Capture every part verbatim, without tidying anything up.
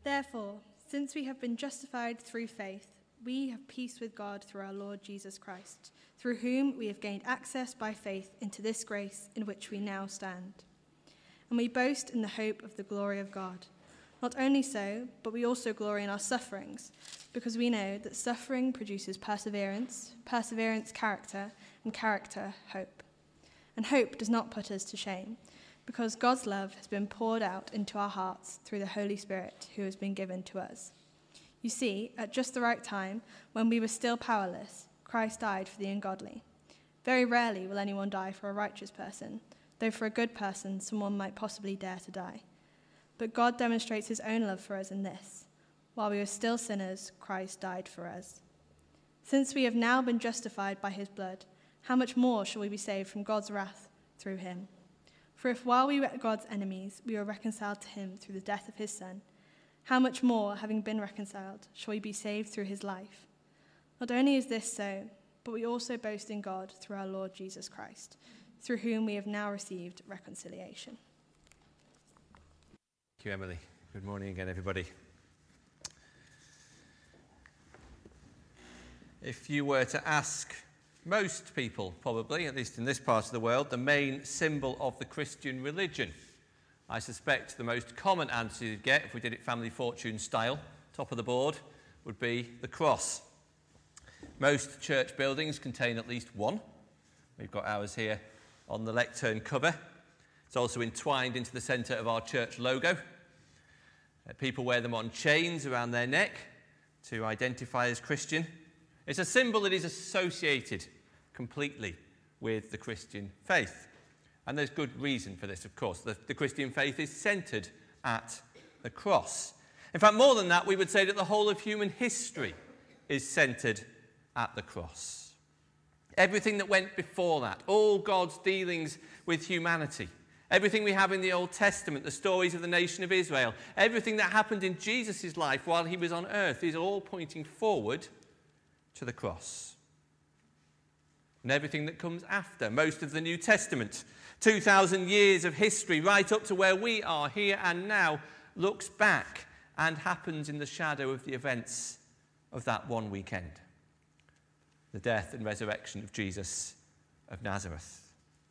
Therefore, since we have been justified through faith, we have peace with God through our Lord Jesus Christ, through whom we have gained access by faith into this grace in which we now stand. And we boast in the hope of the glory of God. Not only so, but we also glory in our sufferings, because we know that suffering produces perseverance, perseverance character, and character hope. And hope does not put us to shame, because God's love has been poured out into our hearts through the Holy Spirit who has been given to us. You see, at just the right time, when we were still powerless, Christ died for the ungodly. Very rarely will anyone die for a righteous person, though for a good person someone might possibly dare to die. But God demonstrates his own love for us in this: while we were still sinners, Christ died for us. Since we have now been justified by his blood, how much more shall we be saved from God's wrath through him? For if while we were God's enemies, we were reconciled to him through the death of his Son, how much more, having been reconciled, shall we be saved through his life? Not only is this so, but we also boast in God through our Lord Jesus Christ, through whom we have now received reconciliation. Thank you, Emily. Good morning again, everybody. If you were to ask most people, probably, at least in this part of the world, the main symbol of the Christian religion, I suspect the most common answer you'd get, if we did it family fortune style, top of the board, would be the cross. Most church buildings contain at least one. We've got ours here on the lectern cover. It's also entwined into the centre of our church logo. Uh, people wear them on chains around their neck to identify as Christian. It's a symbol that is associated completely with the Christian faith. And there's good reason for this, of course. The, the Christian faith is centred at the cross. In fact, more than that, we would say that the whole of human history is centred at the cross. Everything that went before that, all God's dealings with humanity, everything we have in the Old Testament, the stories of the nation of Israel, everything that happened in Jesus' life while he was on earth is all pointing forward to the cross. And everything that comes after, most of the New Testament, two thousand years of history, right up to where we are here and now, looks back and happens in the shadow of the events of that one weekend. The death and resurrection of Jesus of Nazareth.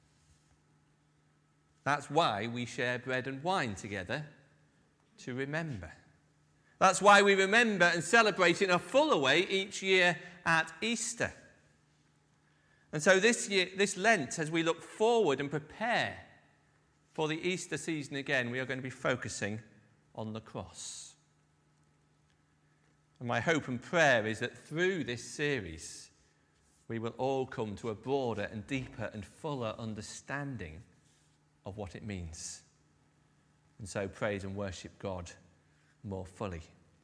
That's why we share bread and wine together, to remember. That's why we remember and celebrate in a fuller way each year at Easter. And so this year, this Lent, as we look forward and prepare for the Easter season again, we are going to be focusing on the cross. And my hope and prayer is that through this series, we will all come to a broader and deeper and fuller understanding of what it means. And so praise and worship God more fully.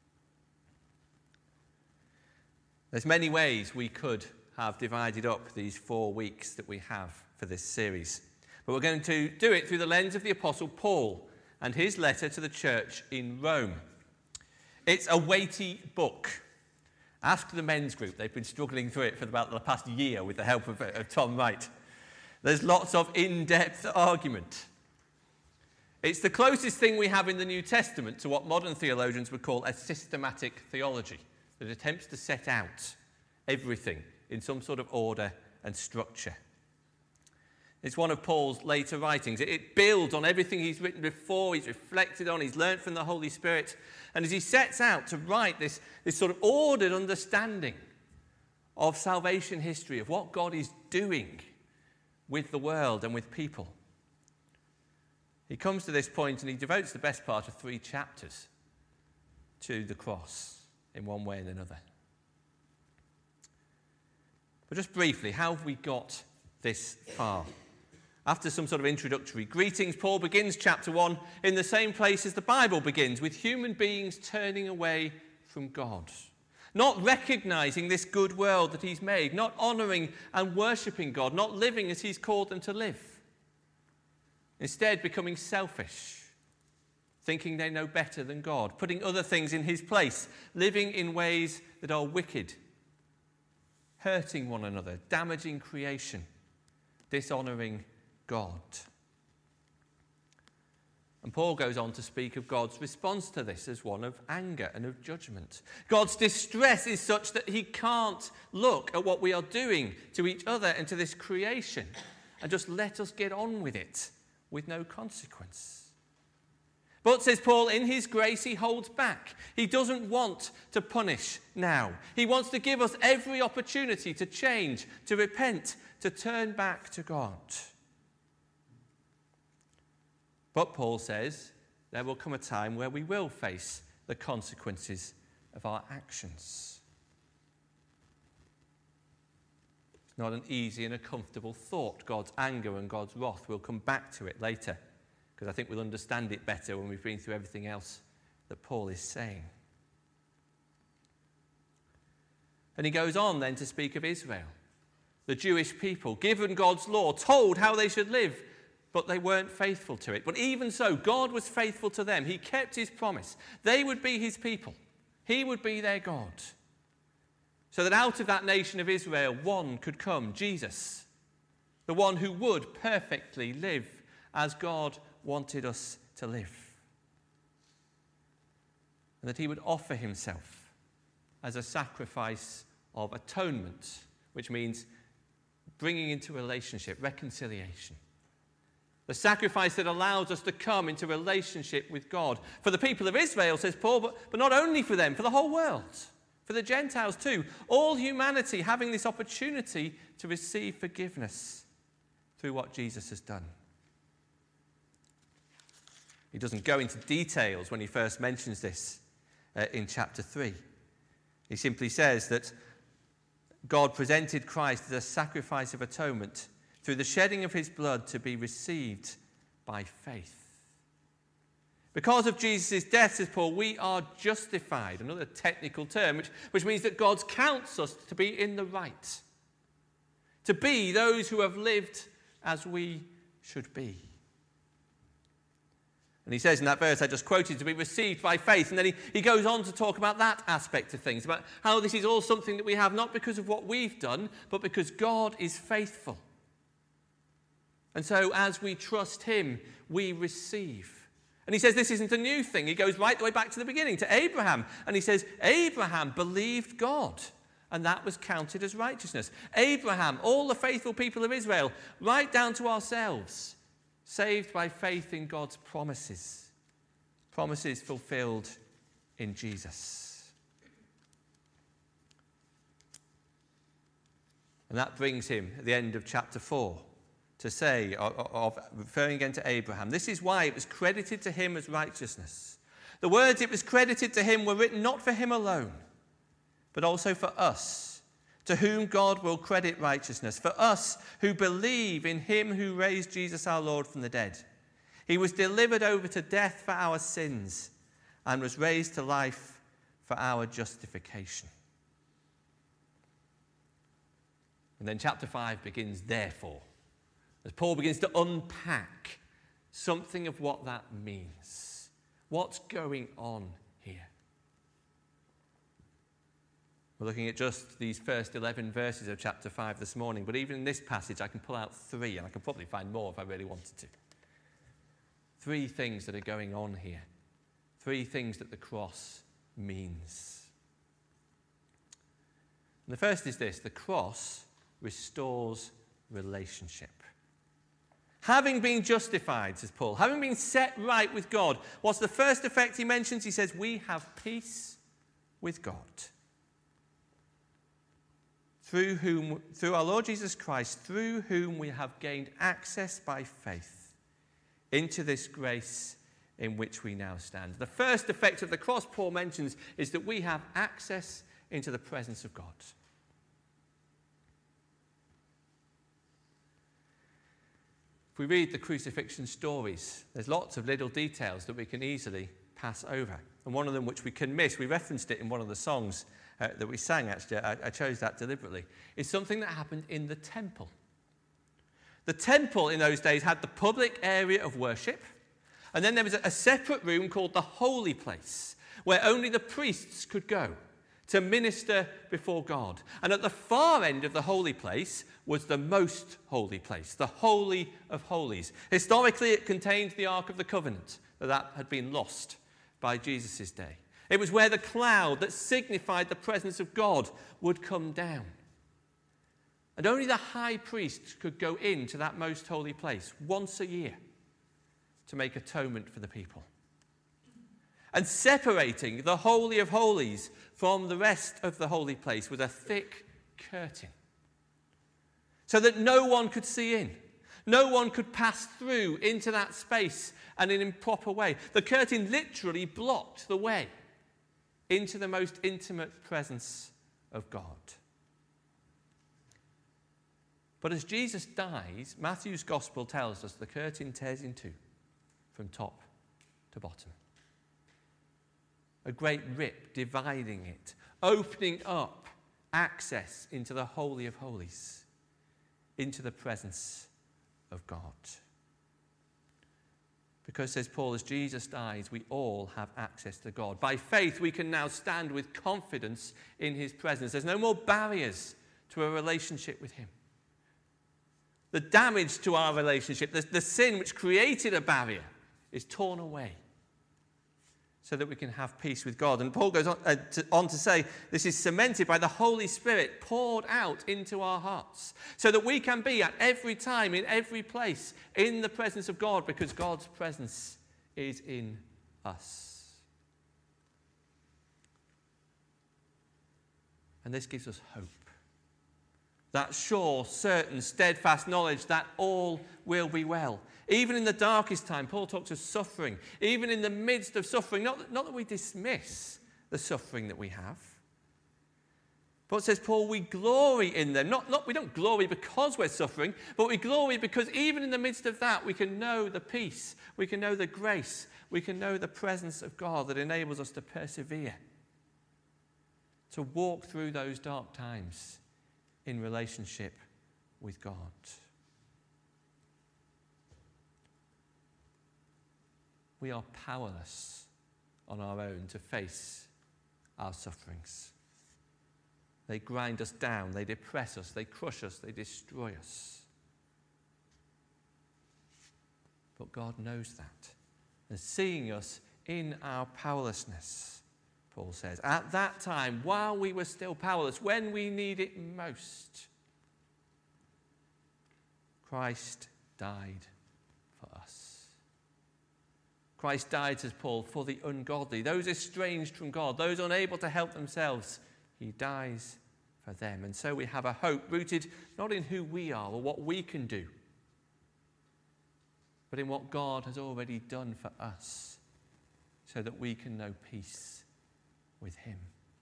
There's many ways we could have divided up these four weeks that we have for this series. But we're going to do it through the lens of the Apostle Paul and his letter to the church in Rome. It's a weighty book. Ask the men's group. They've been struggling through it for about the past year with the help of, of Tom Wright. There's lots of in-depth argument. It's the closest thing we have in the New Testament to what modern theologians would call a systematic theology, that attempts to set out everything in some sort of order and structure. It's one of Paul's later writings. It builds on everything he's written before, he's reflected on, he's learnt from the Holy Spirit. And as he sets out to write this, this sort of ordered understanding of salvation history, of what God is doing with the world and with people, he comes to this point and he devotes the best part of three chapters to the cross in one way and another. But just briefly, how have we got this far? After some sort of introductory greetings, Paul begins chapter one in the same place as the Bible begins, with human beings turning away from God, not recognizing this good world that he's made, not honoring and worshipping God, not living as he's called them to live. Instead, becoming selfish, thinking they know better than God, putting other things in his place, living in ways that are wicked, hurting one another, damaging creation, dishonoring God. And Paul goes on to speak of God's response to this as one of anger and of judgment. God's distress is such that he can't look at what we are doing to each other and to this creation and just let us get on with it with no consequence. But, says Paul, in his grace he holds back. He doesn't want to punish now. He wants to give us every opportunity to change, to repent, to turn back to God. But Paul says there will come a time where we will face the consequences of our actions. It's not an easy and a comfortable thought. God's anger and God's wrath. We'll come back to it later, because I think we'll understand it better when we've been through everything else that Paul is saying. And he goes on then to speak of Israel, the Jewish people, given God's law, told how they should live, but they weren't faithful to it. But even so, God was faithful to them. He kept his promise. They would be his people. He would be their God. So that out of that nation of Israel, one could come, Jesus, the one who would perfectly live as God wanted us to live. And that he would offer himself as a sacrifice of atonement, which means bringing into relationship, reconciliation. The sacrifice that allows us to come into relationship with God. For the people of Israel, says Paul, but, but not only for them, for the whole world. For the Gentiles too. All humanity having this opportunity to receive forgiveness through what Jesus has done. He doesn't go into details when he first mentions this uh, in chapter three. He simply says that God presented Christ as a sacrifice of atonement through the shedding of his blood to be received by faith. Because of Jesus' death, says Paul, we are justified, another technical term, which, which means that God counts us to be in the right, to be those who have lived as we should be. And he says in that verse I just quoted, to be received by faith. And then he, he goes on to talk about that aspect of things, about how this is all something that we have not because of what we've done, but because God is faithful. And so as we trust him, we receive. And he says this isn't a new thing. He goes right the way back to the beginning, to Abraham. And he says, Abraham believed God, and that was counted as righteousness. Abraham, all the faithful people of Israel, right down to ourselves, saved by faith in God's promises. Promises fulfilled in Jesus. And that brings him at the end of chapter four to say, of, of, referring again to Abraham, this is why it was credited to him as righteousness. The words it was credited to him were written not for him alone, but also for us, to whom God will credit righteousness, for us who believe in him who raised Jesus our Lord from the dead. He was delivered over to death for our sins and was raised to life for our justification. And then chapter five begins, therefore, as Paul begins to unpack something of what that means. What's going on here? We're looking at just these first eleven verses of chapter five this morning, but even in this passage I can pull out three, and I can probably find more if I really wanted to. Three things that are going on here. Three things that the cross means. And the first is this: the cross restores relationship. Having been justified, says Paul, having been set right with God, what's the first effect he mentions? He says, we have peace with God. Through whom, through our Lord Jesus Christ, through whom we have gained access by faith into this grace in which we now stand. The first effect of the cross, Paul mentions, is that we have access into the presence of God. If we read the crucifixion stories, there's lots of little details that we can easily pass over. And one of them which we can miss, we referenced it in one of the songs uh, that we sang, actually, I, I chose that deliberately, is something that happened in the temple. The temple in those days had the public area of worship, and then there was a, a separate room called the holy place, where only the priests could go to minister before God. And at the far end of the holy place was the most holy place, the Holy of Holies. Historically, it contained the Ark of the Covenant, that that had been lost by Jesus' day. It was where the cloud that signified the presence of God would come down. And only the high priest could go into that most holy place once a year to make atonement for the people. And separating the Holy of Holies from the rest of the holy place was a thick curtain, so that no one could see in. No one could pass through into that space and in an improper way. The curtain literally blocked the way into the most intimate presence of God. But as Jesus dies, Matthew's gospel tells us the curtain tears in two, from top to bottom. A great rip dividing it, opening up access into the Holy of Holies, into the presence of God. Because, says Paul, as Jesus dies, we all have access to God. By faith, we can now stand with confidence in his presence. There's no more barriers to a relationship with him. The damage to our relationship, the, the sin which created a barrier, is torn away so that we can have peace with God. And Paul goes on, uh, to, on to say this is cemented by the Holy Spirit poured out into our hearts so that we can be at every time, in every place, in the presence of God, because God's presence is in us. And this gives us hope. That sure, certain, steadfast knowledge that all will be well. Even in the darkest time, Paul talks of suffering. Even in the midst of suffering, not that, not that we dismiss the suffering that we have. But says Paul, we glory in them. Not, not, we don't glory because we're suffering, but we glory because even in the midst of that, we can know the peace, we can know the grace, we can know the presence of God that enables us to persevere, to walk through those dark times in relationship with God. We are powerless on our own to face our sufferings. They grind us down, they depress us, they crush us, they destroy us. But God knows that. And seeing us in our powerlessness, Paul says, at that time, while we were still powerless, when we need it most, Christ died for us. Christ died, says Paul, for the ungodly, those estranged from God, those unable to help themselves. He dies for them. And so we have a hope rooted not in who we are or what we can do, but in what God has already done for us, so that we can know peace with him.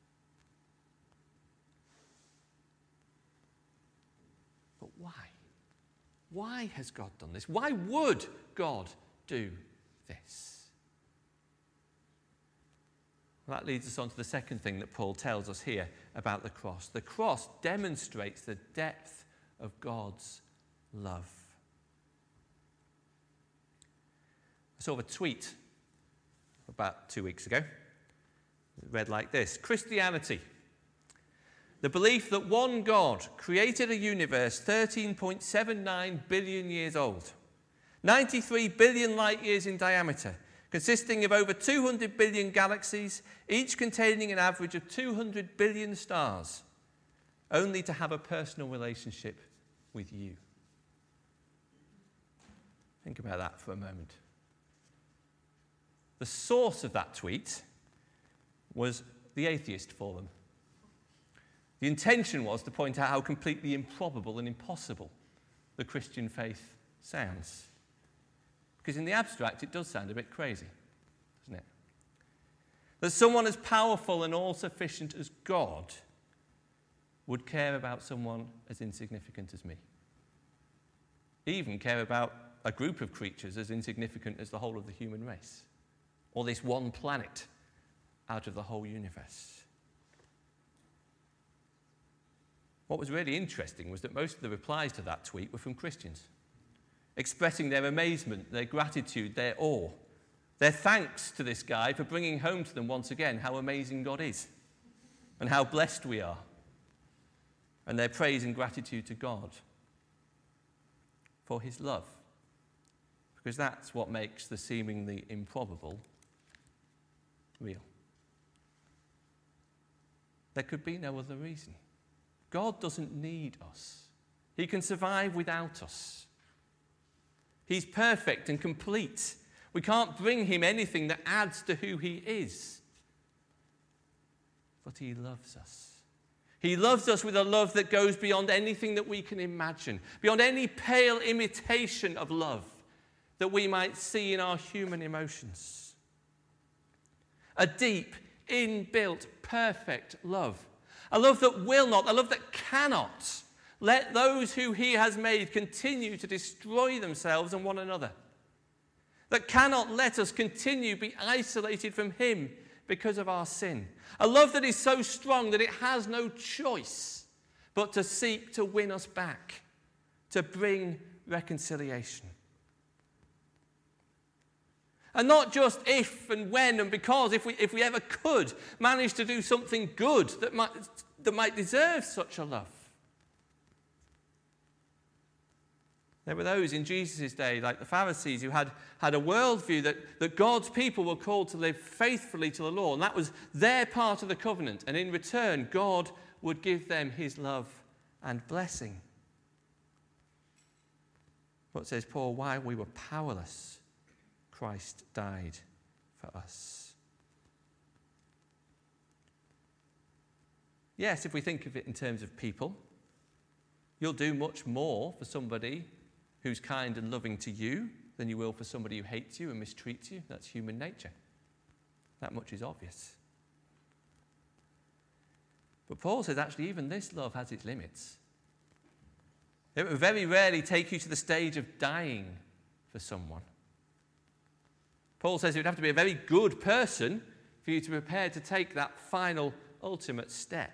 But why? Why has God done this? Why would God do this? Well, that leads us on to the second thing that Paul tells us here about the cross. The cross demonstrates the depth of God's love. I saw a tweet about two weeks ago. It read like this: Christianity, the belief that one God created a universe thirteen point seven nine billion years old, ninety-three billion light years in diameter, consisting of over two hundred billion galaxies, each containing an average of two hundred billion stars, only to have a personal relationship with you. Think about that for a moment. The source of that tweet was the Atheist Forum. The intention was to point out how completely improbable and impossible the Christian faith sounds. Because in the abstract, it does sound a bit crazy, doesn't it? That someone as powerful and all-sufficient as God would care about someone as insignificant as me. Even care about a group of creatures as insignificant as the whole of the human race, or this one planet out of the whole universe. What was really interesting was that most of the replies to that tweet were from Christians, expressing their amazement, their gratitude, their awe, their thanks to this guy for bringing home to them once again how amazing God is and how blessed we are, and their praise and gratitude to God for his love. because that's what makes the seemingly improbable real. There could be no other reason. God doesn't need us. He can survive without us. He's perfect and complete. We can't bring him anything that adds to who he is. But he loves us. He loves us with a love that goes beyond anything that we can imagine, beyond any pale imitation of love that we might see in our human emotions. A deep, inbuilt, perfect love. A love that will not, a love that cannot let those who he has made continue to destroy themselves and one another. That cannot let us continue to be isolated from him because of our sin. A love that is so strong that it has no choice but to seek to win us back, to bring reconciliation. And not just if and when and because, if we, if we ever could manage to do something good that might, that might deserve such a love. There were those in Jesus' day, like the Pharisees, who had, had a worldview that, that God's people were called to live faithfully to the law, and that was their part of the covenant. And in return, God would give them his love and blessing. What says Paul? While we were powerless, Christ died for us. Yes, if we think of it in terms of people, you'll do much more for somebody who's kind and loving to you than you will for somebody who hates you and mistreats you. That's human nature. That much is obvious. But Paul says actually even this love has its limits. It will very rarely take you to the stage of dying for someone. Paul says it would have to be a very good person for you to be prepared to take that final, ultimate step.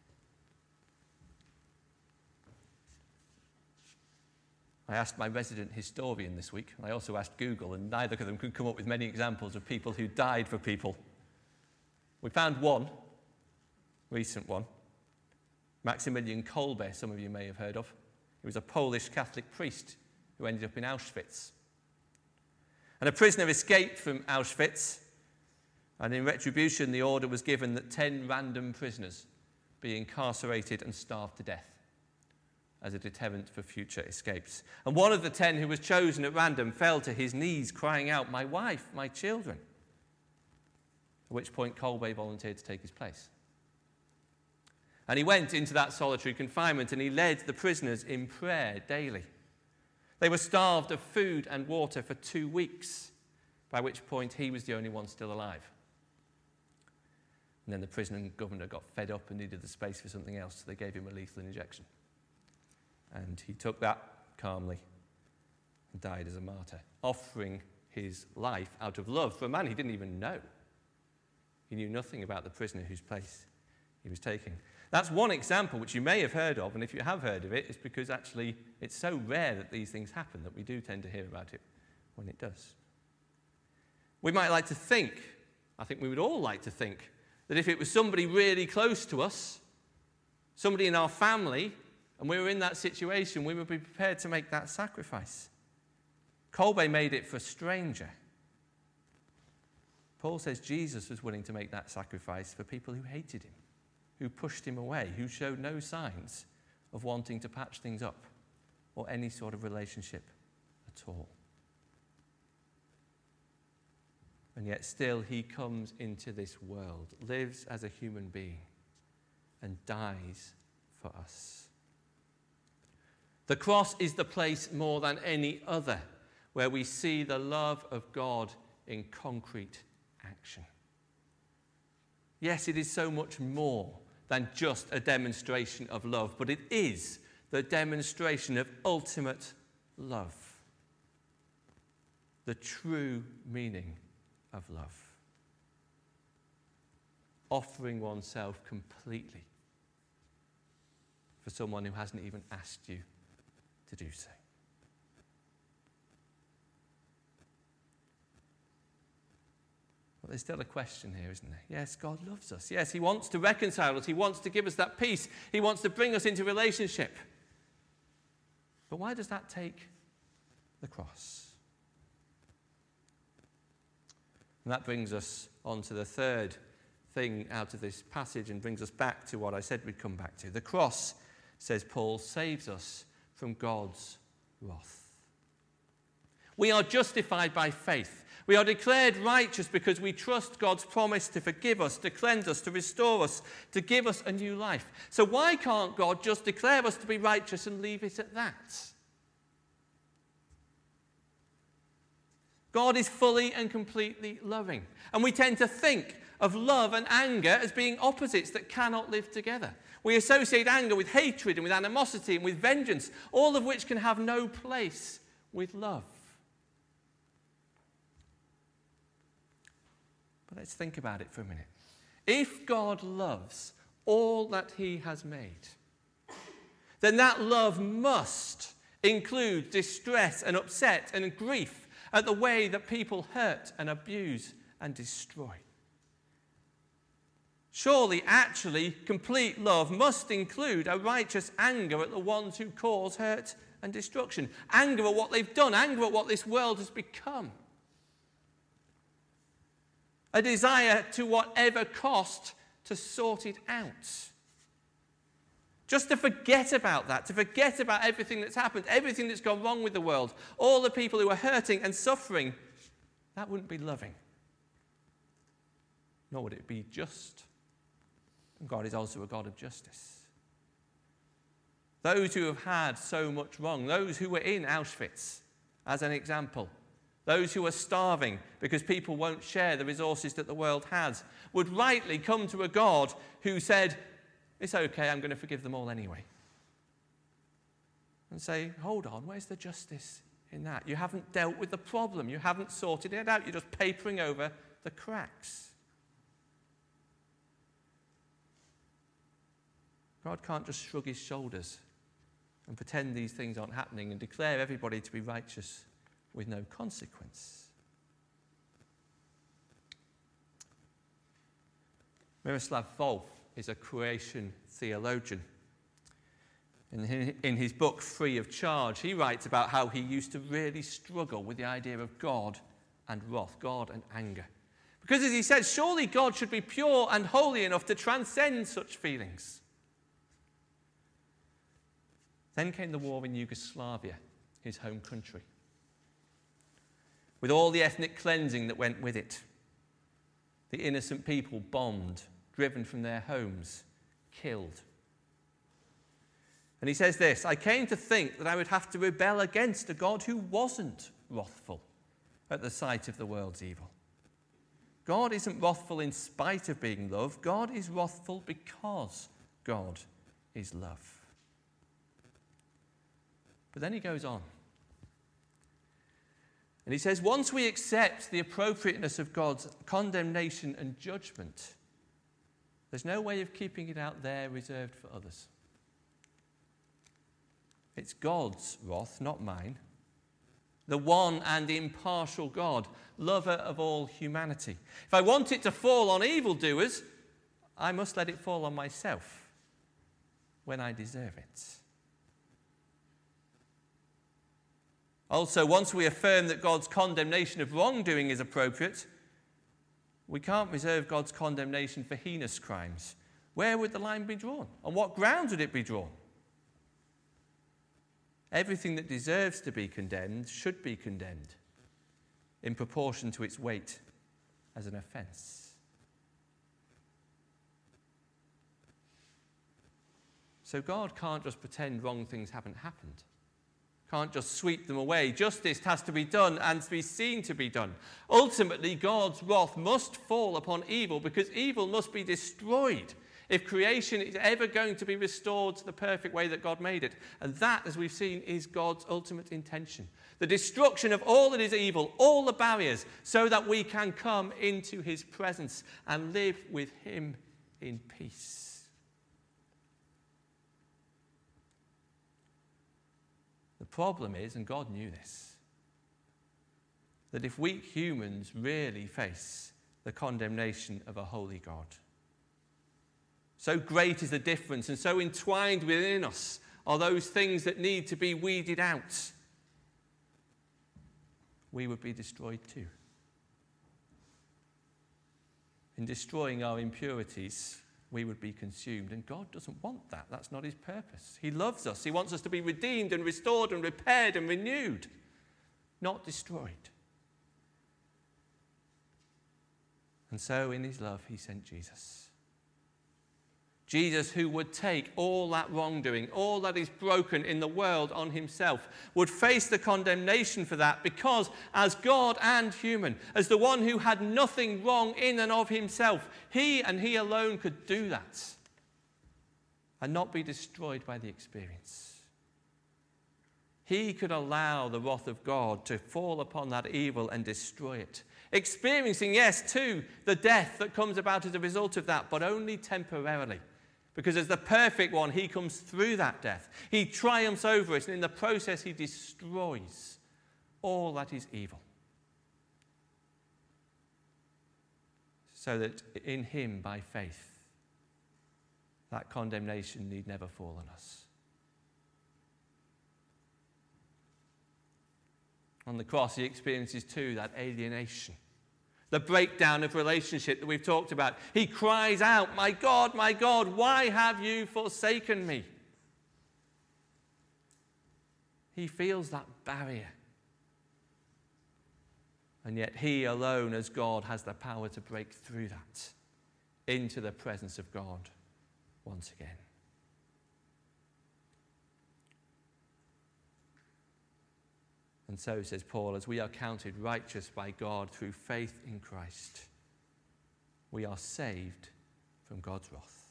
I asked my resident historian this week, and I also asked Google, and neither of them could come up with many examples of people who died for people. We found one, recent one, Maximilian Kolbe, some of you may have heard of. He was a Polish Catholic priest who ended up in Auschwitz. And a prisoner escaped from Auschwitz, and in retribution the order was given that ten random prisoners be incarcerated and starved to death as a deterrent for future escapes. And one of the ten who was chosen at random fell to his knees, crying out, "My wife, my children." At which point Kolbe volunteered to take his place. And he went into that solitary confinement and he led the prisoners in prayer daily. They were starved of food and water for two weeks, by which point he was the only one still alive. And then the prison governor got fed up and needed the space for something else, so they gave him a lethal injection. And he took that calmly and died as a martyr, offering his life out of love for a man he didn't even know. He knew nothing about the prisoner whose place he was taking. That's one example which you may have heard of, and if you have heard of it, it's because actually it's so rare that these things happen that we do tend to hear about it when it does. We might like to think, I think we would all like to think, that if it was somebody really close to us, somebody in our family, and we were in that situation, we would be prepared to make that sacrifice. Kolbe made it for a stranger. Paul says Jesus was willing to make that sacrifice for people who hated him, who pushed him away, who showed no signs of wanting to patch things up or any sort of relationship at all. And yet still he comes into this world, lives as a human being, and dies for us. The cross is the place more than any other where we see the love of God in concrete action. Yes, it is so much more than just a demonstration of love, but it is the demonstration of ultimate love, the true meaning of love. Offering oneself completely for someone who hasn't even asked you to do so. But there's still a question here, isn't there? Yes, God loves us. Yes, he wants to reconcile us. He wants to give us that peace. He wants to bring us into relationship. But why does that take the cross? And that brings us on to the third thing out of this passage and brings us back to what I said we'd come back to. The cross, says Paul, saves us from God's wrath. We are justified by faith. We are declared righteous because we trust God's promise to forgive us, to cleanse us, to restore us, to give us a new life. So why can't God just declare us to be righteous and leave it at that? God is fully and completely loving. And we tend to think of love and anger as being opposites that cannot live together. We associate anger with hatred and with animosity and with vengeance, all of which can have no place with love. But let's think about it for a minute. If God loves all that he has made, then that love must include distress and upset and grief at the way that people hurt and abuse and destroy. Surely, actually, complete love must include a righteous anger at the ones who cause hurt and destruction. Anger at what they've done, anger at what this world has become. A desire to whatever cost to sort it out. Just to forget about that, to forget about everything that's happened, everything that's gone wrong with the world, all the people who are hurting and suffering, that wouldn't be loving. Nor would it be just. And God is also a God of justice. Those who have had so much wrong, those who were in Auschwitz, as an example, those who are starving because people won't share the resources that the world has, would rightly come to a God who said, it's okay, I'm going to forgive them all anyway. And say, hold on, where's the justice in that? You haven't dealt with the problem. You haven't sorted it out. You're just papering over the cracks. God can't just shrug his shoulders and pretend these things aren't happening and declare everybody to be righteous with no consequence. Miroslav Volf is a creation theologian. In his book, Free of Charge, he writes about how he used to really struggle with the idea of God and wrath, God and anger. Because as he says, surely God should be pure and holy enough to transcend such feelings. Then came the war in Yugoslavia, his home country, with all the ethnic cleansing that went with it. The innocent people bombed, driven from their homes, killed. And he says this, I came to think that I would have to rebel against a God who wasn't wrathful at the sight of the world's evil. God isn't wrathful in spite of being love. God is wrathful because God is love. But then he goes on. And he says, once we accept the appropriateness of God's condemnation and judgment, there's no way of keeping it out there reserved for others. It's God's wrath, not mine. The one and impartial God, lover of all humanity. If I want it to fall on evildoers, I must let it fall on myself when I deserve it. Also, once we affirm that God's condemnation of wrongdoing is appropriate, we can't reserve God's condemnation for heinous crimes. Where would the line be drawn? On what grounds would it be drawn? Everything that deserves to be condemned should be condemned in proportion to its weight as an offence. So God can't just pretend wrong things haven't happened. Can't just sweep them away. Justice has to be done and to be seen to be done. Ultimately, God's wrath must fall upon evil because evil must be destroyed if creation is ever going to be restored to the perfect way that God made it. And that, as we've seen, is God's ultimate intention. The destruction of all that is evil, all the barriers, so that we can come into his presence and live with him in peace. The problem is, and God knew this, that if weak humans really face the condemnation of a holy God, so great is the difference and so entwined within us are those things that need to be weeded out, we would be destroyed too. In destroying our impurities, we would be consumed. And God doesn't want that. That's not his purpose. He loves us. He wants us to be redeemed and restored and repaired and renewed, not destroyed. And so in his love, he sent Jesus. Jesus, who would take all that wrongdoing, all that is broken in the world on himself, would face the condemnation for that because as God and human, as the one who had nothing wrong in and of himself, he and he alone could do that and not be destroyed by the experience. He could allow the wrath of God to fall upon that evil and destroy it. Experiencing, yes, too, the death that comes about as a result of that, but only temporarily. Because as the perfect one, he comes through that death. He triumphs over it, and in the process, he destroys all that is evil. So that in him, by faith, that condemnation need never fall on us. On the cross, he experiences too that alienation, the breakdown of relationship that we've talked about. He cries out, "My God, my God, why have you forsaken me?" He feels that barrier. And yet he alone as God has the power to break through that into the presence of God once again. And so, says Paul, as we are counted righteous by God through faith in Christ, we are saved from God's wrath.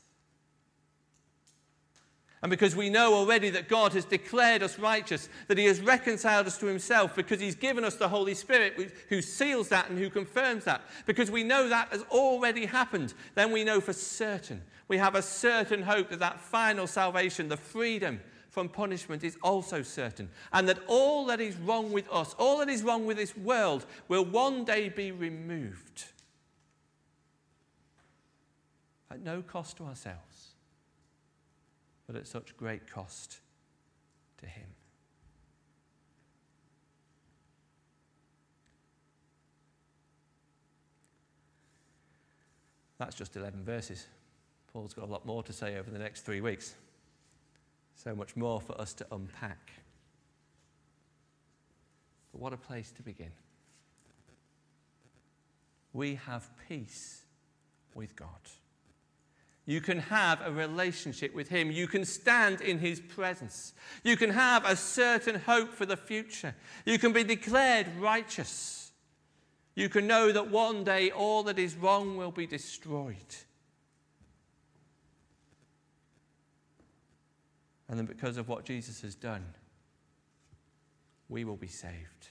And because we know already that God has declared us righteous, that he has reconciled us to himself, because he's given us the Holy Spirit who seals that and who confirms that, because we know that has already happened, then we know for certain, we have a certain hope that that final salvation, the freedom from punishment, is also certain. And that all that is wrong with us, all that is wrong with this world, will one day be removed. At no cost to ourselves, but at such great cost to him. That's just eleven verses. Paul's got a lot more to say over the next three weeks. So much more for us to unpack. But what a place to begin. We have peace with God. You can have a relationship with him. You can stand in his presence. You can have a certain hope for the future. You can be declared righteous. You can know that one day all that is wrong will be destroyed. And then because of what Jesus has done, we will be saved.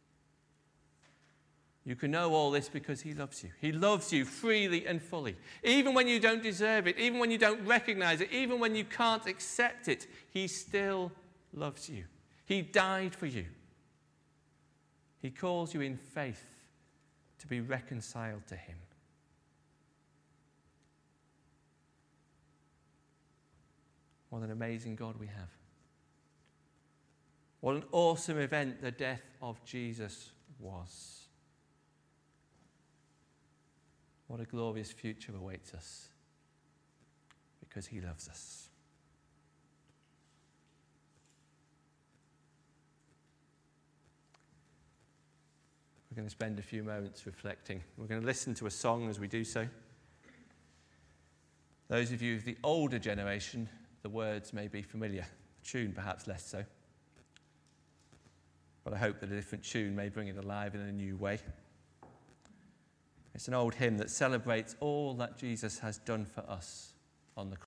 You can know all this because he loves you. He loves you freely and fully. Even when you don't deserve it, even when you don't recognize it, even when you can't accept it, he still loves you. He died for you. He calls you in faith to be reconciled to him. What an amazing God we have. What an awesome event the death of Jesus was. What a glorious future awaits us because he loves us. We're going to spend a few moments reflecting. We're going to listen to a song as we do so. Those of you of the older generation, the words may be familiar, the tune perhaps less so. But I hope that a different tune may bring it alive in a new way. It's an old hymn that celebrates all that Jesus has done for us on the cross.